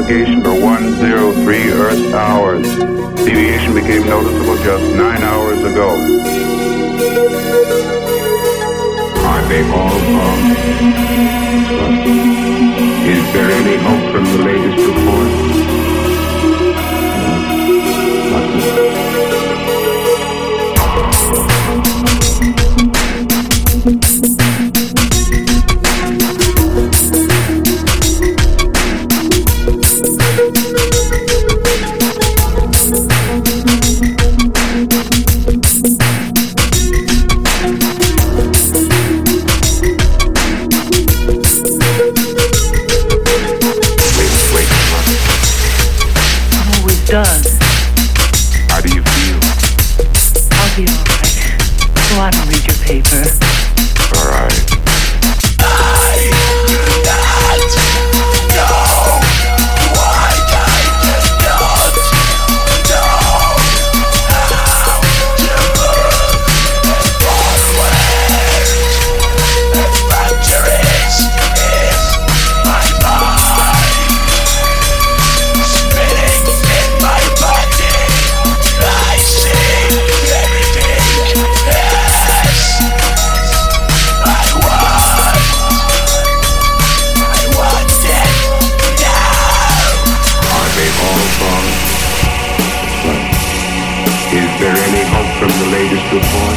navigation for 103 Earth hours. Deviation became noticeable just 9 hours ago. Are they all gone? Is there any hope from the latest report? Doug. How do you feel? I'll be all right. Go on and read your paper. All right. From the latest report?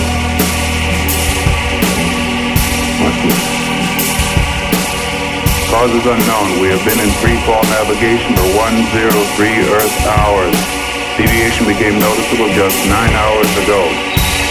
Cause is unknown. We have been in free-fall navigation for 103 Earth hours. Deviation became noticeable just 9 hours ago.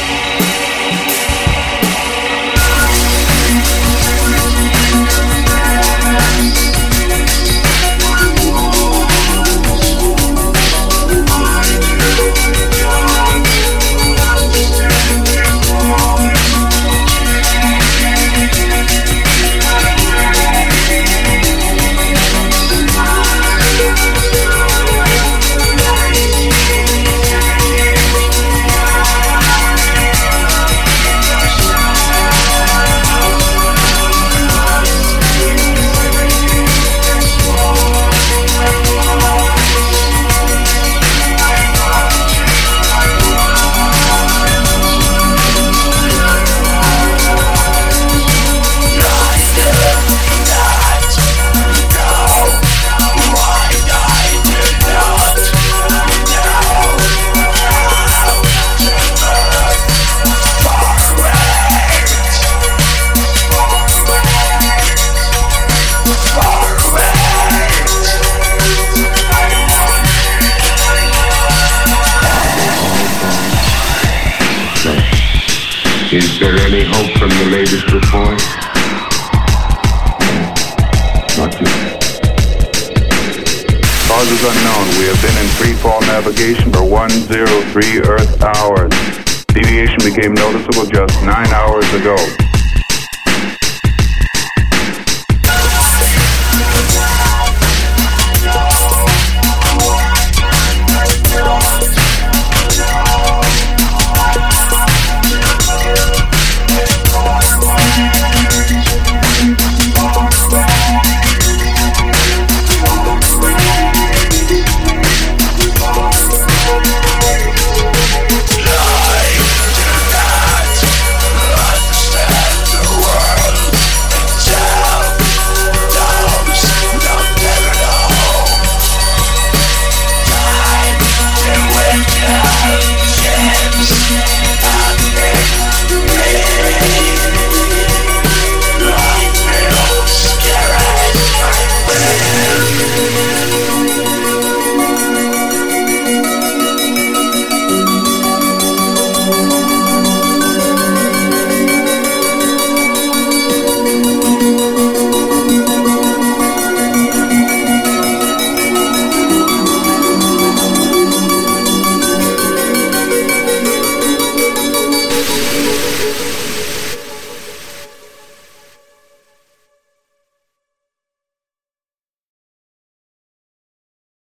Is there any hope from the latest report? Not yet. Cause is unknown. We have been in free-fall navigation for 103 Earth hours. Deviation became noticeable just 9 hours ago.